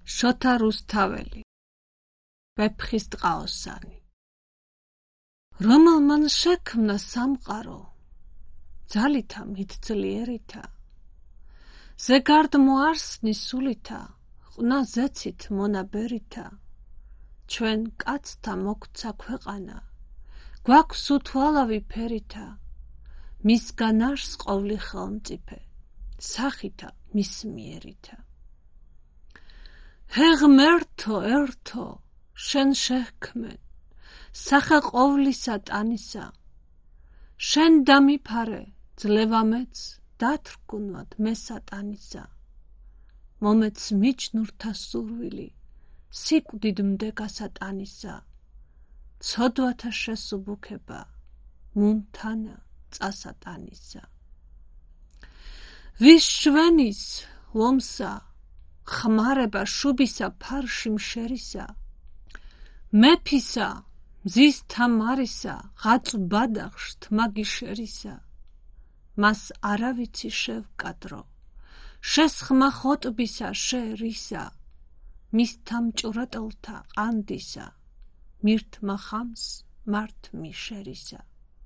შოთა რუსთაველი ვეფხის ტყაოსანი რომელმან შექმნა სამყარო ძალითა მითძლიერითა ზეგარდ მოარსნის სულითა ყნა ზეცით მონაბერითა ჩვენ კაცთა მოგცა ქვეყანა გვაქვს უთვალავი ფერითა მისგან არს ყოვლი ხელმწიფე სახითა მისმიერითა ჰეღმერთო ერთო შენ შეჰქმენ სახე ყოვლისა ტანისა შენ დამიფარე ძლევამეც დათრგუნვად მესატანისა მომეც მიჯნურთა სურვილი სიკვდიდ მდეგასა ტანისა ცოდვათა შესუბუქება მუნთანა წასატანისა ვის შვენის ლომსა ხმარება შუბისა ფარში მშერისა მეფისა მზის თამარისა ღაწვ ბადახშ თმაგიშერისა მას არავიცი შევკადრო შესხმა ხოტბისა შერისა მის თამჭურატელთა ყანდისა მირთმა ხამს მართ მიშერისა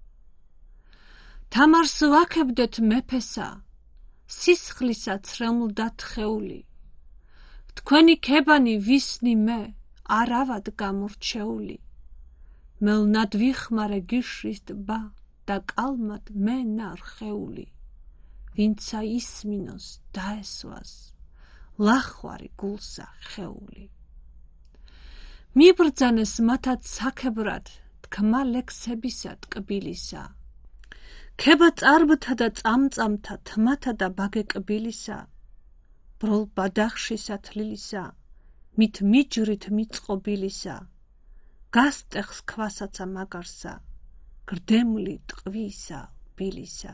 თამარს ვაქებდეთ მეფესა სისხლისა ცრემლდა თხეული თქვენი ქებანი ვისნი მე არავად გამორჩეული მელნად ვიხმარე გიშრის ტბა და კალმად მე ნარხეული ვინცა ისმინოს დაესვას ლახვარი გულსა ხეული მიბრძანეს მათად საქებრად თქმა ლექსებისა ტკბილისა ქება წარბთა და წამწამთა თმათა და ბაგეკბილისა ბროლ ბადახშისა თლილისა მით მიჯრით მიწყობილისა გასტეხს ქვასაცა მაგარსა გრდემლი ტყვისა ბილისა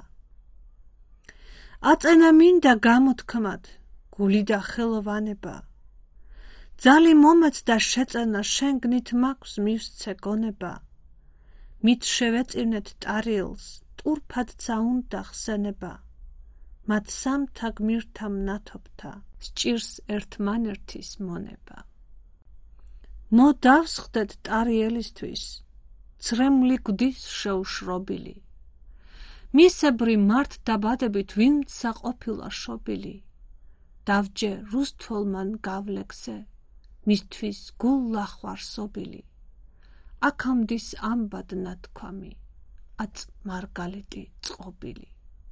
აწენა მინდა გამოთქმად გული და ხელოვანება ძალი მომეც და შეწენა შენგნით მაქვს მივსცე გონება მით შევეწირნეთ ტარიელს ტურფადცა უნდა ხსენება მათ სამთა გმირთა მნათობთა სჭირს ერთმანერთის მონება მოდავსხდეთ ტარიელისთვის ცრემლი გვდის შეუშრობილი მისებრი მართ დაბადებით ვინცა ყოფილა შობილი დავჯე რუსთველმან გავლექსე მისთვის გულლახვარსობილი აქამდის ამბად ნათქვამი აწ მარგალიტი წყობილი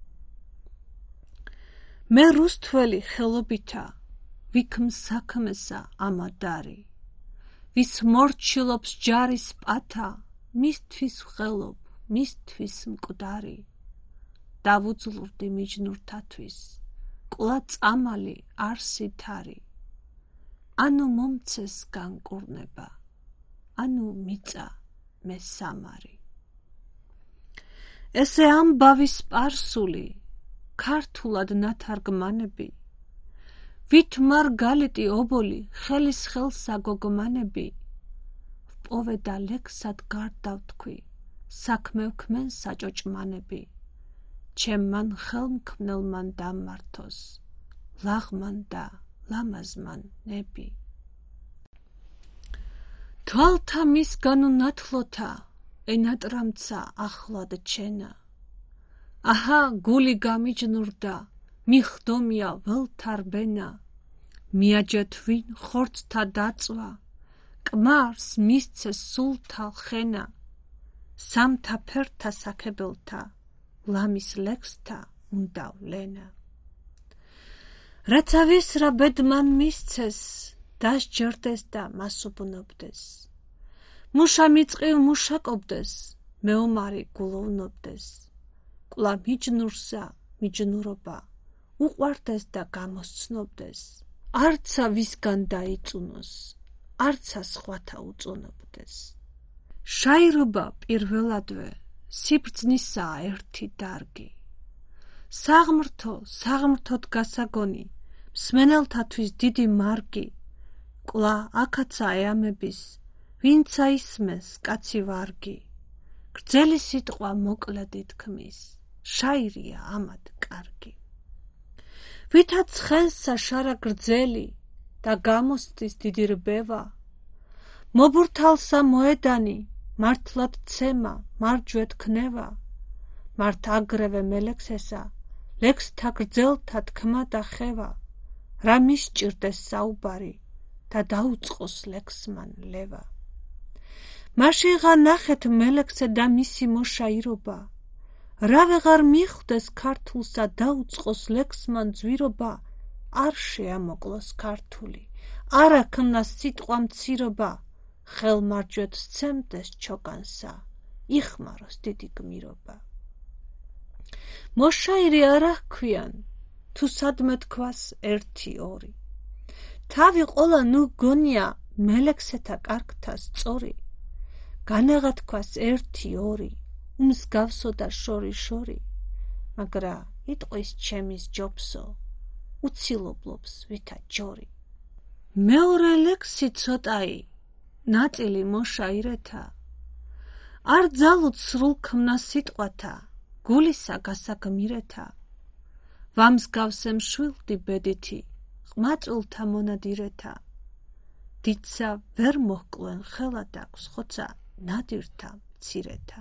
მე რუსთველი ხელობითა ვიქმ საქმესა ამადარი ვის მორჩილობს ჯარის პათა მისთვის ვხელობ მისთვის მკვდარი დავუძლურდი მიჯნურთათვის კლა წამალი არსითარი ანუ მომცეს განკურნება ანუ მიწა მე სამარი ესე ამბავის სპარსული ქართულად ნათარგმანები ვით მარგალიტი ობოლი ხელის ხელსა გოგმანები ვპოვე და ლექსად გარდავთქვი საქმე ვქმენ საჭოჭმანები ჩემმან ხელმქმნელმან დამართოს ლაღმან და ლამაზმან ნები თვალთა მისგან უნათლოთა ენატრამცა ახლად ჩენა აჰა გული გამიჯნურდა მიხდომია ველთარბენა მიაჯეთვინ ხორცთა დაწვა კმარს მისცეს სულთა ხენა სამთა ფერთა საქებელთა ლამის ლექსთა უნდა ვლენა რაცა ვისრა ბედმან მისცეს დასჯერდეს და მასუბნობდეს მუშა მიწყივ მუშაკობდეს მეომარი გულოვნობდეს კლა მიჯნურსა მიჯნურობა უყვარდეს და გამოსცნობდეს არცა ვისგან დაიწუნოს არცა სხვათა უწუნობდეს შაირობა პირველადვე სიბრძნისაა ერთი დარგი საღმრთოდ გასაგონი მსმენელთათვის დიდი მარგი კლა აქაცა ეამების ვინცა ისმეს კაცი ვარგი გრძელი სიტყვა მოკლედ ითქმის შაირია ამად კარგი ვითაც ხელსა შარა გრძელი და გამოსდის დიდი რბევა. მობურთალსა მოედანი, მართლად ცემა, მარჯვედ ქნევა. მართ აგრევე მელექსესა, ლექსთა გრძელთა თქმა და ხევა. რა მისჭირდეს საუბარი და დაუწყოს ლექსმან ლევა. მაშინღა ნახეთ მელექსე და მისი მოშაირობა. რა ვეღარ მიხვდეს ქართულსა დაუწყოს ლექსმან ძვირობა. არ შეამოკლოს ქართული, არ აქმნა სიტყვა მცირობა. ხელმარჯვედ სცემდეს ჩოკანსა, იხმაროს დიდი გმირობა. მოშაირი არა ჰქვიან, თუ სადმე თქვას ერთი ორი. თავი ყოლა ნუ გონია მელექსეთა კარგთა სწორი. განაღა თქვას ერთი ორი, უმსგავსო და შორი. მაგრა იტყვის ჩემის ჯობსო, უცილობლობს ვითა ჯორი. მეორე ლექსი ცოტაი, ნაწილი მოშაირეთა. არ ძალუთ სრულ ქმნა სიტყვათა, გულისა გასაგმირეთა. ვამსგავსე მშვილდი ბედითი, ყმაწვილთა მონადირეთა. დიდსა ვერ მოჰკლენ ხელად აქვს ხოცა ნადირთა მცირეთა.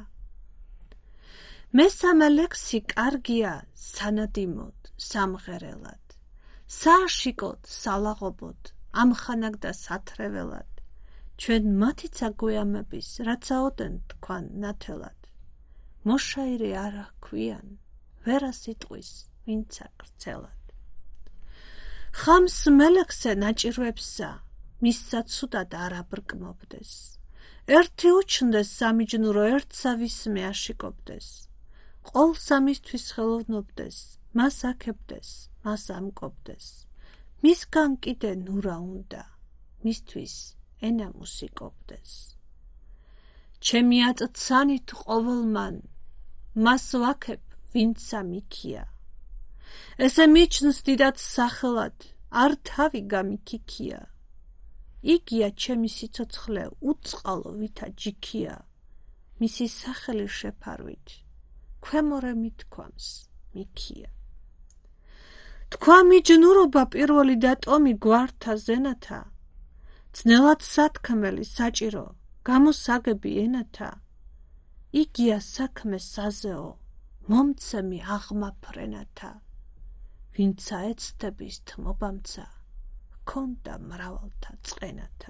მესამე ლექსი კარგია სანადიმოდ, სამღერელად. სააშიკოდ, სალაღობოდ, ამხანაგ და სათრეველად. ჩვენ მათიცა გვეამების, რაც აოდენ თქვან ნათელად. მოშაირი არა ჰქვიან, ვერა სიტყვის, ვინცა გრძელად. ხამს მელექსე ნაჭირვებსა, მისსა ცუდად არ აბრკმობდეს. ერთი უჩნდეს სამიჯნურო, ერთსა ვისმე აშიკობდეს. ყოლსა მისთვის ხელოვნობდეს, მას აქებდეს, მას ამკობდეს. მისგან კიდე ნურა უნდა, მისთვის ენა მუსიკობდეს. ჩემი აწცანით ყოველმან, მას ვაქებ, ვინცა მიქია. ესე მიჩნს დიდად სახელად, არ თავი გამიქიქია. იგია ჩემი სიცოცხლე უწყალო ვითა ჯიქია. მისი სახელი შეფარვით, ქვემორე მithქვამს მიქია. თქვა მიჯნურობა პირველი დატომი გვართა ზენათა. ძნელად სათქმელი საჭირო, გამოსაგები ენათა. იგია საქმე საზეო, მომცემი აღმა ფრენათა. ვინცა ეცდების თმობამცა, ჰქონდა მრავალთა წყენათა.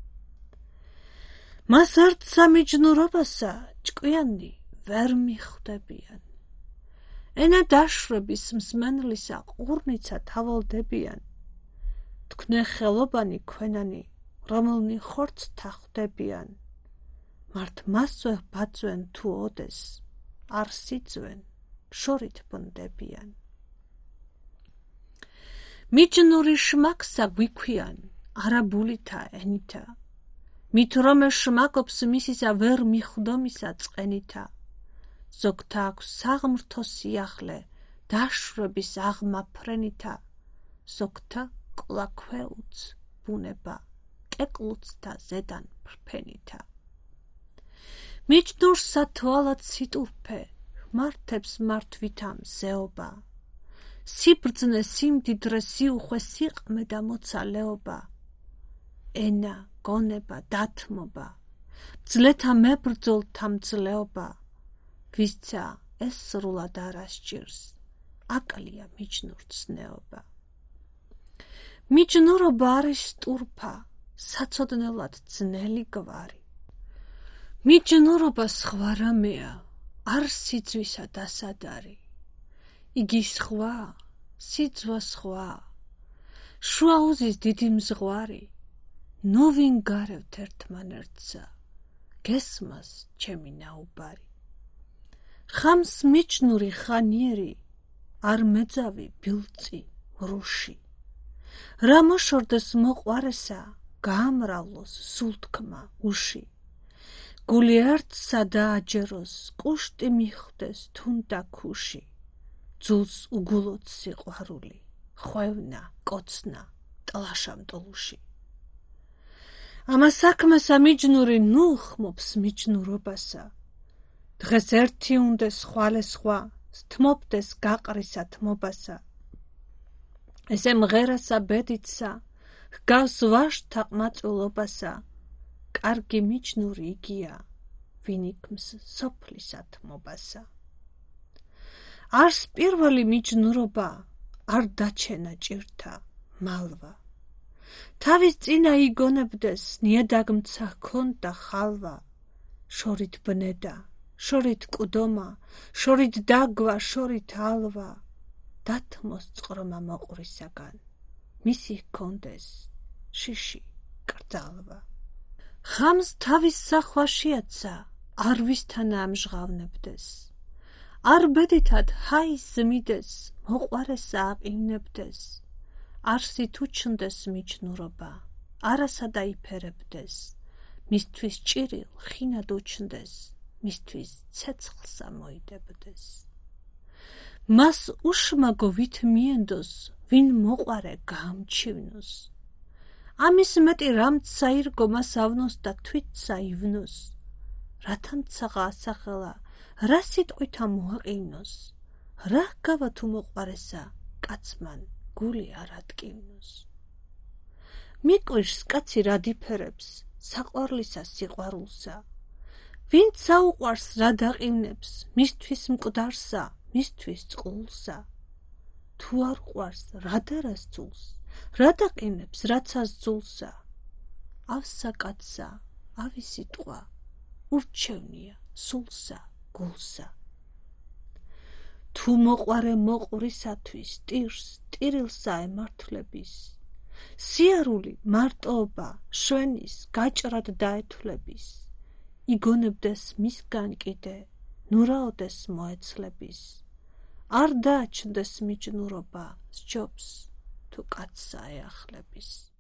მას არც სამიჯნურობასა ჭკვიანი ვერ მიხვდებიან. ენა დაშვების მსმენლისა ყურნიცა თავალდებიან. თქვნე ხელობანი ქვენანი, რომელნი ხორცთა ხვდებიან. მართ მასვე ბაწვენ თუ ოდეს, არ სიძვენ, შორით ბნდებიან. მიჯნური შმაკსა გვიქვიან, არაბულითა ენითა. მით რომე შმაკობს მისისა ვერ მიხვდომისა წყენითა. ზოგთა აქვს საღმრთო სიახლე, დაშვების აღმა ფრენითა. ზოგთა კლა ქვეუც, ბუნება, კეკლუცთა ზედან ფრფენითა. მიჯნურსა თვალად სიტურფე, მართებს მართვითა მზეობა. სიბრძნე, სიმდიდრე, სიუხვე, სიყმე და მოცალეობა. ენა, გონება, დათმობა, მძლეთა მებრძოლთა მძლეობა. ვისცა ეს სრულად არ ასჭირს, აკლია მიჯნურცნეობა. მიჯნურობა არის სტურფა, საცოდნელად ძნელი გვარი. მიჯნურობა სხვა რამეა, არ სიძვისა დასადარი. იგი სხვა, სიძვა სხვა, შუაუზის დიდი მზღვარი. ნუ ვინ გარევთ ერთმანერთსა, გესმას ჩემი ნაუბარი. ხამს მიჯნური ხანიერი, არ მეძავი ბილწი მრუში. რა მოშორდეს მოყვარესა, გაამრავლოს სულთქმა უში. გული ერთსა დააჯეროს, კუშტი მიხვდეს თუნდა ქუში. ძულს უგულოდ სიყვარული, ხვევნა, კოცნა, ტლაშამტოლუში. ამა საქმესა მიჯნური ნუ ხმობს მიჯნურობასა. დღეს ერთი უნდეს ხვალე სხვა, თმობდეს გაყრისა თმობასა. ესე მღერასა ბედითსა, ჰგავს ვაჟთა ყმაწვილობასა, კარგი მიჯნური იგია, ვინ იქმს სოფლის ათმობასა. არს პირველი მიჯნურობა, არ დაჩენა ჭირთა, მალვა. თავის წინა იგონებდეს, ნიადაგმცა ჰქონდა ხალვა, შორით ბნედა, შორით კუდომა, შორით დაგვა, შორით ალვა, დათმოს წყრომა მოყვრისაგან, მისი ჰქონდეს შიში კრძალვა. ხამს თავის სახვაშიაცა, არ ვისთანა ამჟღავნებდეს, არ ბედითად ჰაის ზმიდეს, მოყვარესა აყივნებდეს, არსით უჩნდეს მიჯნურობა, არასა დაიფერებდეს, მისთვის ჭირილ ხინად უჩნდეს, მისთვის ცეცხლსა მოიდებდეს. მას უშმაგო ვით მიენდოს, ვინ მოყვარე გაამჩივნოს, ამის მეტი რამც საირგო მას ავნოს და თვით საივნოს, რათამცაღა ასახელა, რა სიტყვითა მოაყინოს, რა ჰგავა თუ მოყვარესა, კაცმან გული არ ატკივნოს. მიკვირს კაცი რა დიფერებს, საყვარლისა სიყვარულსა, ვინც საუყვარს რა დაყივნებს, მისთვის მკვდარსა, მისთვის წყულსა, თუ არ ყვარს რა დარას ძულს, რა დაყივნებს რაცას ძულსა, ავსა კაცსა, ავი სიტყვა, ურჩევნია სულსა, გულსა. თუ მოყვარე მოყვრისათვის ტირს, ტირილსა ემართლების, სიარული მარტოობა შვენის გაჭრად დაეთვლების, იგონებდეს მისგან კიდე, ნურაოდეს მოეცლების, არ დააჩნდეს მიჯნურობა, სჯობს თუ კაცსა ეახლების.